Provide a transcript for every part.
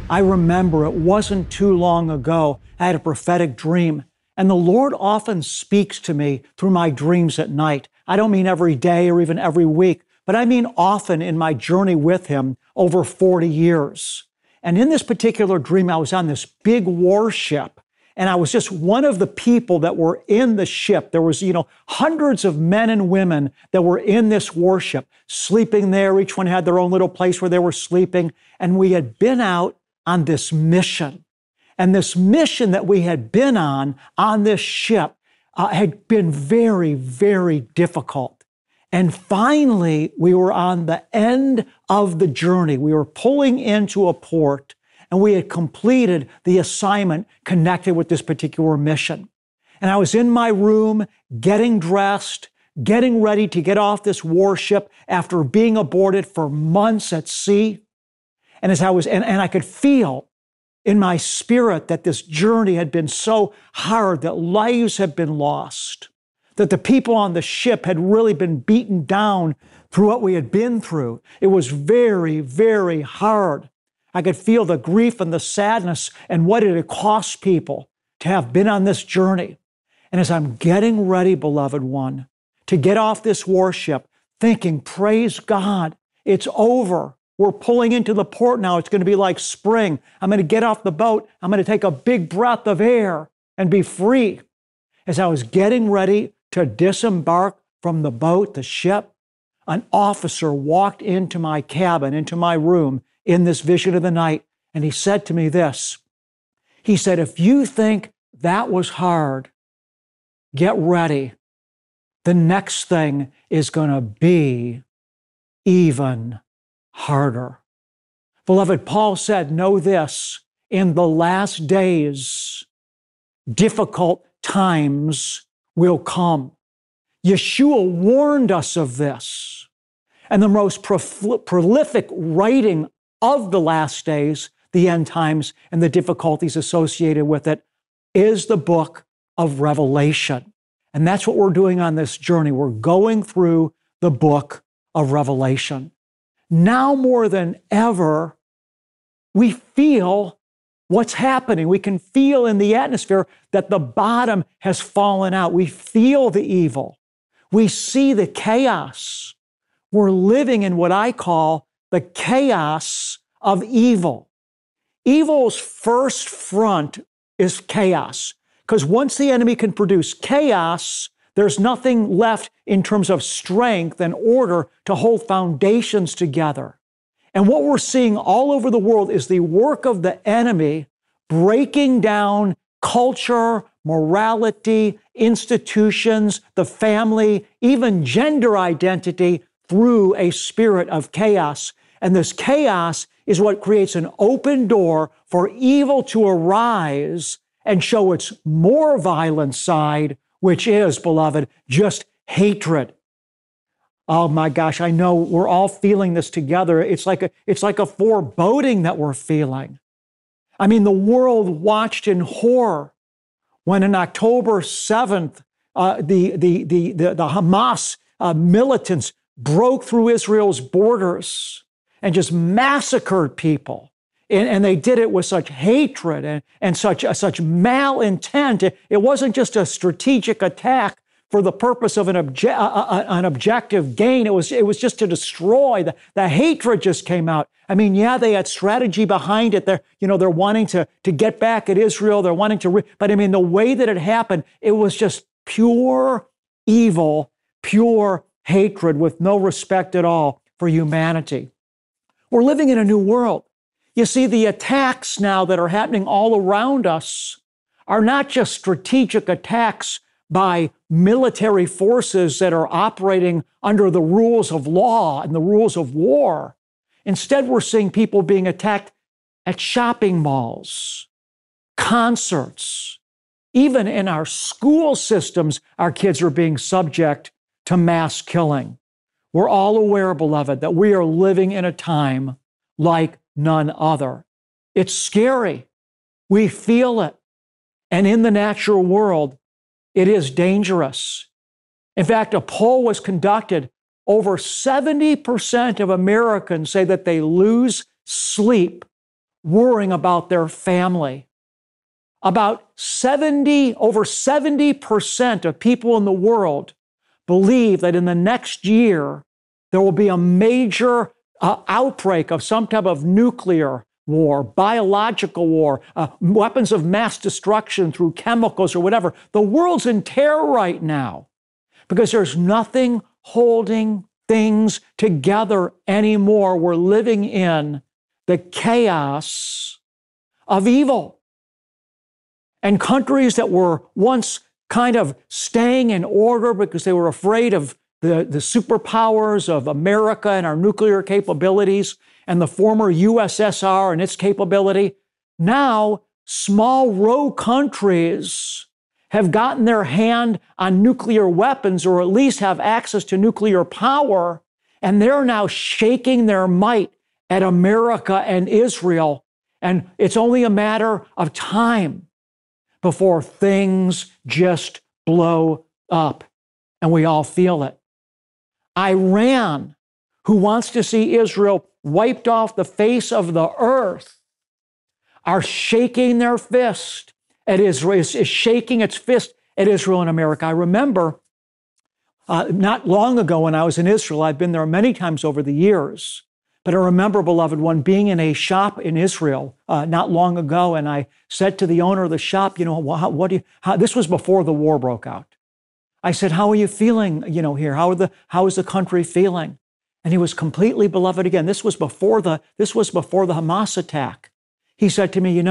I remember it wasn't too long ago, I had a prophetic dream, and the Lord often speaks to me through my dreams at night. I don't mean every day or even every week, but I mean often in my journey with Him over 40 years. And in this particular dream, I was on this big warship, and I was just one of the people that were in the ship. There was, hundreds of men and women that were in this warship, sleeping there. Each one had their own little place where they were sleeping. And we had been out on this mission. And this mission that we had been on this ship had been very, very difficult. And finally, we were on the end of the journey. We were pulling into a port, and we had completed the assignment connected with this particular mission. And I was in my room, getting dressed, getting ready to get off this warship after being aboard it for months at sea. And as I was, and I could feel in my spirit that this journey had been so hard, that lives had been lost, that the people on the ship had really been beaten down through what we had been through. It was very, very hard. I could feel the grief and the sadness and what it had cost people to have been on this journey. And as I'm getting ready, beloved one, to get off this warship, thinking, praise God, it's over. We're pulling into the port now. It's going to be like spring. I'm going to get off the boat. I'm going to take a big breath of air and be free. As I was getting ready to disembark from the boat, the ship, an officer walked into my cabin, into my room in this vision of the night, and he said to me this. He said, if you think that was hard, get ready. The next thing is going to be even harder. Beloved, Paul said, know this, in the last days, difficult times will come. Yeshua warned us of this. And the most prolific writing of the last days, the end times, and the difficulties associated with it is the book of Revelation. And that's what we're doing on this journey. We're going through the book of Revelation. Now more than ever, we feel what's happening. We can feel in the atmosphere that the bottom has fallen out. We feel the evil. We see the chaos. We're living in what I call the chaos of evil. Evil's first front is chaos, because once the enemy can produce chaos, there's nothing left in terms of strength and order to hold foundations together. And what we're seeing all over the world is the work of the enemy breaking down culture, morality, institutions, the family, even gender identity through a spirit of chaos. And this chaos is what creates an open door for evil to arise and show its more violent side, which is, beloved, just hatred. Oh my gosh, I know we're all feeling this together. It's like a foreboding that we're feeling. I mean, the world watched in horror when on October 7th, the Hamas militants broke through Israel's borders and just massacred people. And they did it with such hatred and such malintent. It wasn't just a strategic attack for the purpose of an objective gain. It was just to destroy. The hatred just came out. I mean, yeah, they had strategy behind it. They're wanting to get back at Israel. They're wanting to, but I mean, the way that it happened, it was just pure evil, pure hatred with no respect at all for humanity. We're living in a new world. You see, the attacks now that are happening all around us are not just strategic attacks by military forces that are operating under the rules of law and the rules of war. Instead, we're seeing people being attacked at shopping malls, concerts. Even in our school systems, our kids are being subject to mass killing. We're all aware, beloved, that we are living in a time like none other. It's scary. We feel it. And in the natural world, it is dangerous. In fact, a poll was conducted. Over 70% of Americans say that they lose sleep worrying about their family. Over 70% of people in the world believe that in the next year, there will be a major outbreak of some type of nuclear war, biological war, weapons of mass destruction through chemicals or whatever. The world's in terror right now because there's nothing holding things together anymore. We're living in the chaos of evil. And countries that were once kind of staying in order because they were afraid of the superpowers of America and our nuclear capabilities and the former USSR and its capability, now small rogue countries have gotten their hand on nuclear weapons or at least have access to nuclear power, and they're now shaking their might at America and Israel. And it's only a matter of time before things just blow up and we all feel it. Iran, who wants to see Israel wiped off the face of the earth, are shaking their fist at Israel, is shaking its fist at Israel and America. I remember not long ago when I was in Israel, I've been there many times over the years, but I remember, beloved one, being in a shop in Israel not long ago, and I said to the owner of the shop, this was before the war broke out. I said, how are you feeling, here? How is the country feeling? And he was completely, beloved, again, this was before the Hamas attack. He said to me,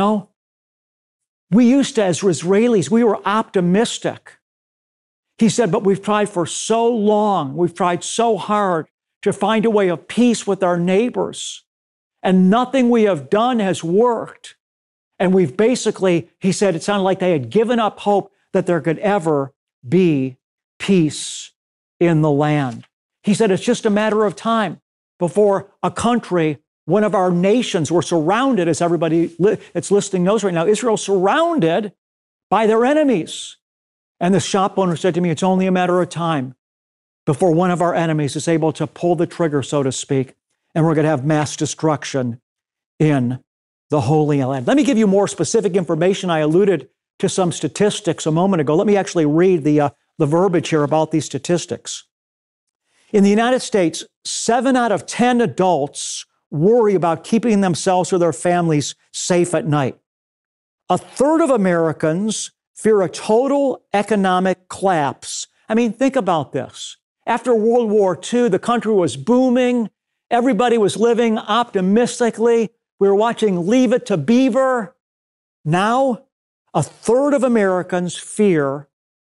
we used to, as Israelis, we were optimistic. He said, but we've tried for so long, we've tried so hard to find a way of peace with our neighbors, and nothing we have done has worked. And we've basically, he said, it sounded like they had given up hope that there could ever be peace in the land. He said, it's just a matter of time before a country, one of our nations, we're surrounded, as everybody that's listening knows right now, Israel's surrounded by their enemies. And the shop owner said to me, it's only a matter of time before one of our enemies is able to pull the trigger, so to speak, and we're going to have mass destruction in the Holy Land. Let me give you more specific information. I alluded to some statistics a moment ago. Let me actually read the verbiage here about these statistics. In the United States, 7 out of 10 adults worry about keeping themselves or their families safe at night. A third of Americans fear a total economic collapse. I mean, think about this. After World War II, the country was booming. Everybody was living optimistically. We were watching Leave It to Beaver. Now, a third of Americans fear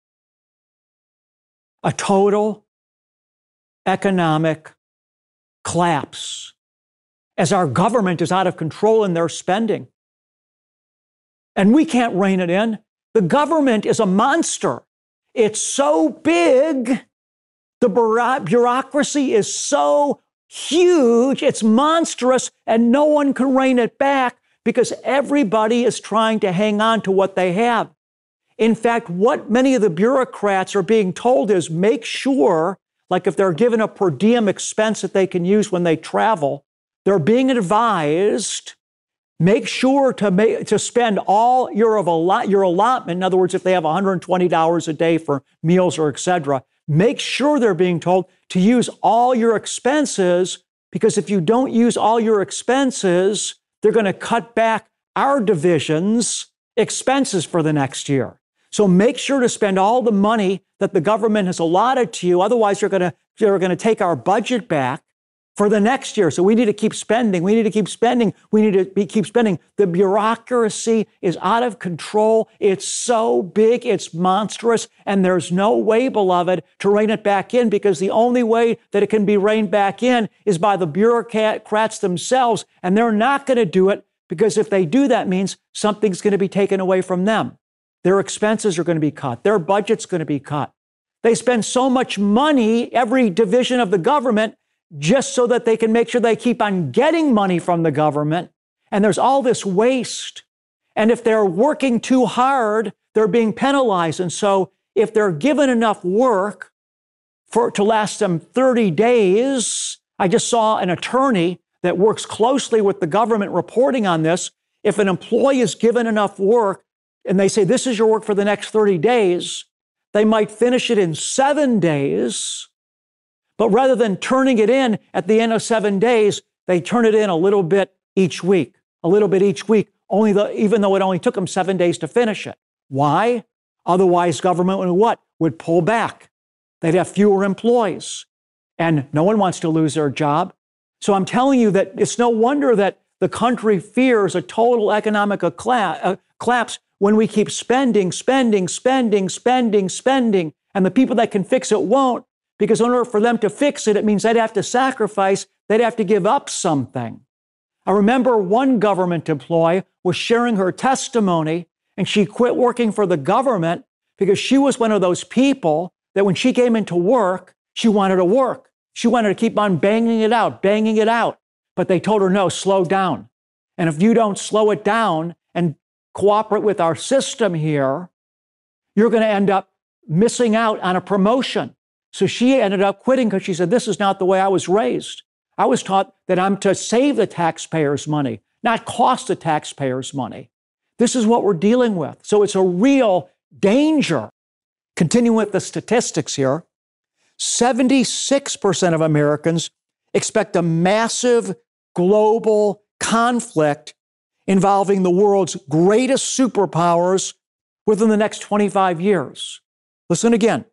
a total economic collapse as our government is out of control in their spending. And we can't rein it in. The government is a monster. It's so big. The bureaucracy is so huge, it's monstrous, and no one can rein it back because everybody is trying to hang on to what they have. In fact, what many of the bureaucrats are being told is make sure, like if they're given a per diem expense that they can use when they travel, they're being advised, make sure to spend all your allotment. In other words, if they have $120 a day for meals or et cetera, make sure they're being told to use all your expenses, because if you don't use all your expenses, they're going to cut back our division's expenses for the next year. So make sure to spend all the money that the government has allotted to you. Otherwise, they're going to take our budget back for the next year. So we need to keep spending. We need to keep spending. We need to keep spending. The bureaucracy is out of control. It's so big. It's monstrous. And there's no way, beloved, to rein it back in, because the only way that it can be reined back in is by the bureaucrats themselves. And they're not going to do it, because if they do, that means something's going to be taken away from them. Their expenses are going to be cut. Their budget's going to be cut. They spend so much money, every division of the government, just so that they can make sure they keep on getting money from the government. And there's all this waste. And if they're working too hard, they're being penalized. And so if they're given enough work to last them 30 days, I just saw an attorney that works closely with the government reporting on this. If an employee is given enough work and they say, this is your work for the next 30 days, they might finish it in 7 days. But rather than turning it in at the end of 7 days, they turn it in a little bit each week, even though it only took them 7 days to finish it. Why? Otherwise, government would what? Would pull back. They'd have fewer employees. And no one wants to lose their job. So I'm telling you that it's no wonder that the country fears a total economic collapse when we keep spending, and the people that can fix it won't, because in order for them to fix it, it means they'd have to sacrifice, they'd have to give up something. I remember one government employee was sharing her testimony, and she quit working for the government because she was one of those people that when she came into work, she wanted to work. She wanted to keep on banging it out. But they told her, no, slow down. And if you don't slow it down and cooperate with our system here, you're going to end up missing out on a promotion. So she ended up quitting because she said, this is not the way I was raised. I was taught that I'm to save the taxpayers' money, not cost the taxpayers' money. This is what we're dealing with. So it's a real danger. Continuing with the statistics here, 76% of Americans expect a massive global conflict involving the world's greatest superpowers within the next 25 years. Listen again.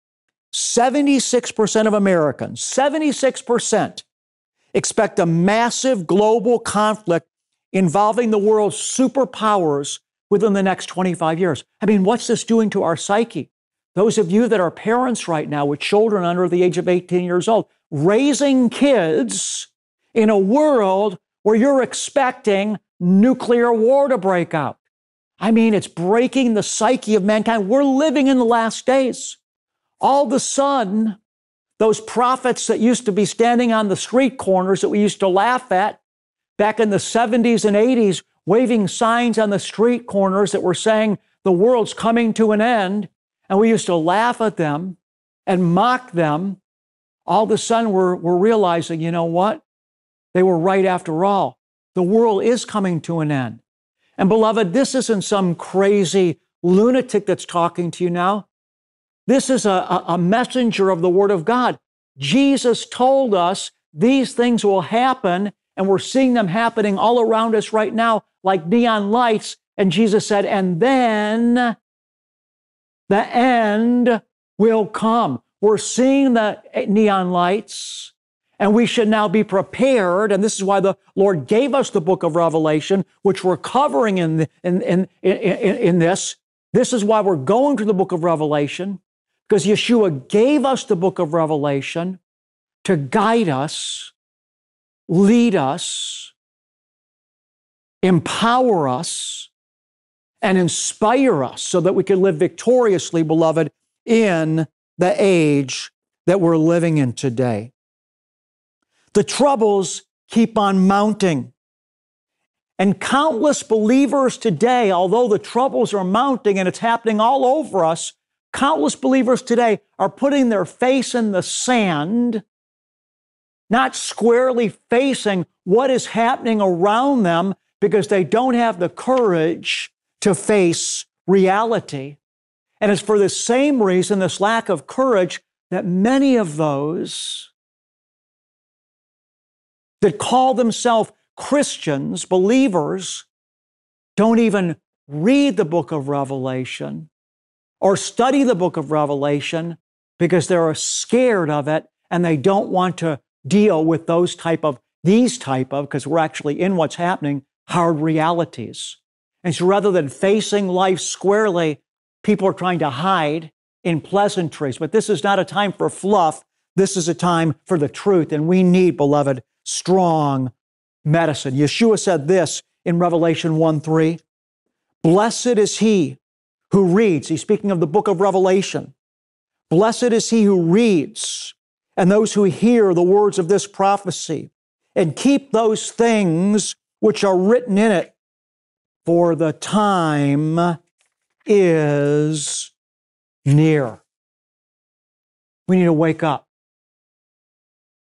76% of Americans, 76% expect a massive global conflict involving the world's superpowers within the next 25 years. I mean, what's this doing to our psyche? Those of you that are parents right now with children under the age of 18 years old, raising kids in a world where you're expecting nuclear war to break out. I mean, it's breaking the psyche of mankind. We're living in the last days. All of a sudden, those prophets that used to be standing on the street corners that we used to laugh at back in the 70s and 80s, waving signs on the street corners that were saying the world's coming to an end, and we used to laugh at them and mock them. All of a sudden, we're realizing, you know what? They were right after all. The world is coming to an end. And beloved, this isn't some crazy lunatic that's talking to you now. This is a messenger of the Word of God. Jesus told us these things will happen, and we're seeing them happening all around us right now like neon lights. And Jesus said, and then the end will come. We're seeing the neon lights, and we should now be prepared. And this is why the Lord gave us the book of Revelation, which we're covering in this. This is why we're going to the book of Revelation, because Yeshua gave us the book of Revelation to guide us, lead us, empower us, and inspire us so that we can live victoriously, beloved, in the age that we're living in today. The troubles keep on mounting. And countless believers today, although the troubles are mounting and it's happening all over us, countless believers today are putting their face in the sand, not squarely facing what is happening around them because they don't have the courage to face reality. And it's for the same reason, this lack of courage, that many of those that call themselves Christians, believers, don't even read the book of Revelation or study the book of Revelation because they're scared of it and they don't want to deal with these type of, because we're actually in what's happening, hard realities. And so rather than facing life squarely, people are trying to hide in pleasantries. But this is not a time for fluff. This is a time for the truth. And we need, beloved, strong medicine. Yeshua said this in Revelation 1:3, blessed is he who reads. He's speaking of the book of Revelation. Blessed is he who reads and those who hear the words of this prophecy and keep those things which are written in it, for the time is near. We need to wake up.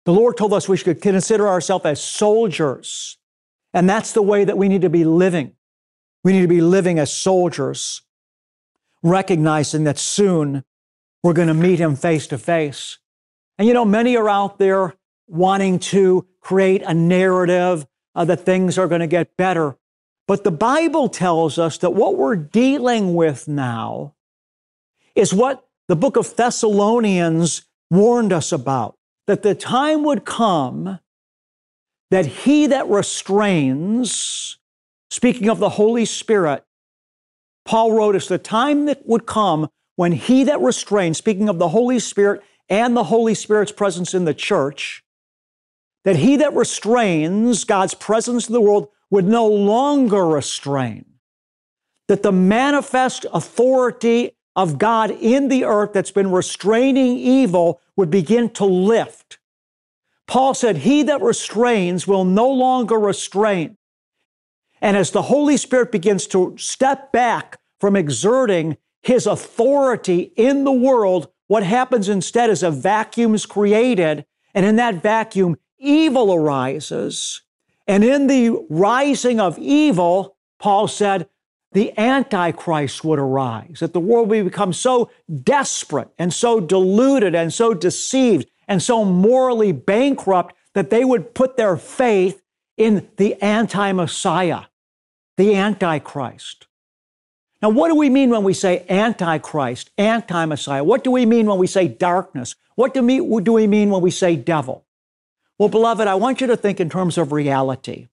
The Lord told us we should consider ourselves as soldiers. And that's the way that we need to be living. We need to be living as soldiers, recognizing that soon we're going to meet Him face to face. And you know, many are out there wanting to create a narrative that things are going to get better. But the Bible tells us that what we're dealing with now is what the book of Thessalonians warned us about, that the time would come that he that restrains, speaking of the Holy Spirit, Paul wrote us, the time that would come when he that restrains, speaking of the Holy Spirit and the Holy Spirit's presence in the church, that he that restrains God's presence in the world would no longer restrain. That the manifest authority of God in the earth that's been restraining evil would begin to lift. Paul said, he that restrains will no longer restrain. And as the Holy Spirit begins to step back from exerting His authority in the world, what happens instead is a vacuum is created, and in that vacuum, evil arises. And in the rising of evil, Paul said, the Antichrist would arise, that the world would become so desperate and so deluded and so deceived and so morally bankrupt that they would put their faith in the anti-Messiah, the Antichrist. Now, what do we mean when we say Antichrist, anti-Messiah? What do we mean when we say darkness? What do we mean when we say devil? Well, beloved, I want you to think in terms of reality.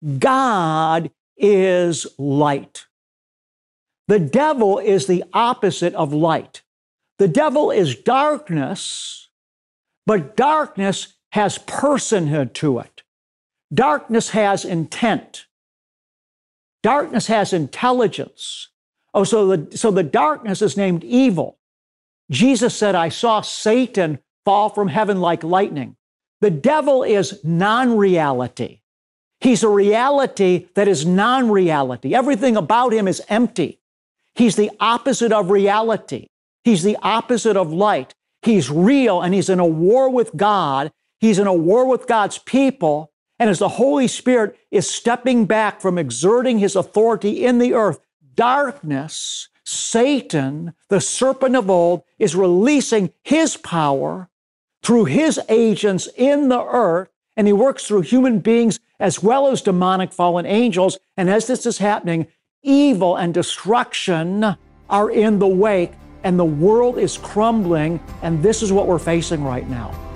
God is light. The devil is the opposite of light. The devil is darkness, but darkness has personhood to it. Darkness has intent. Darkness has intelligence. Oh, so the darkness is named evil. Jesus said, I saw Satan fall from heaven like lightning. The devil is non-reality. He's a reality that is non-reality. Everything about him is empty. He's the opposite of reality. He's the opposite of light. He's real, and he's in a war with God. He's in a war with God's people. And as the Holy Spirit is stepping back from exerting His authority in the earth, darkness, Satan, the serpent of old, is releasing his power through his agents in the earth, and he works through human beings as well as demonic fallen angels. And as this is happening, evil and destruction are in the wake, and the world is crumbling, and this is what we're facing right now.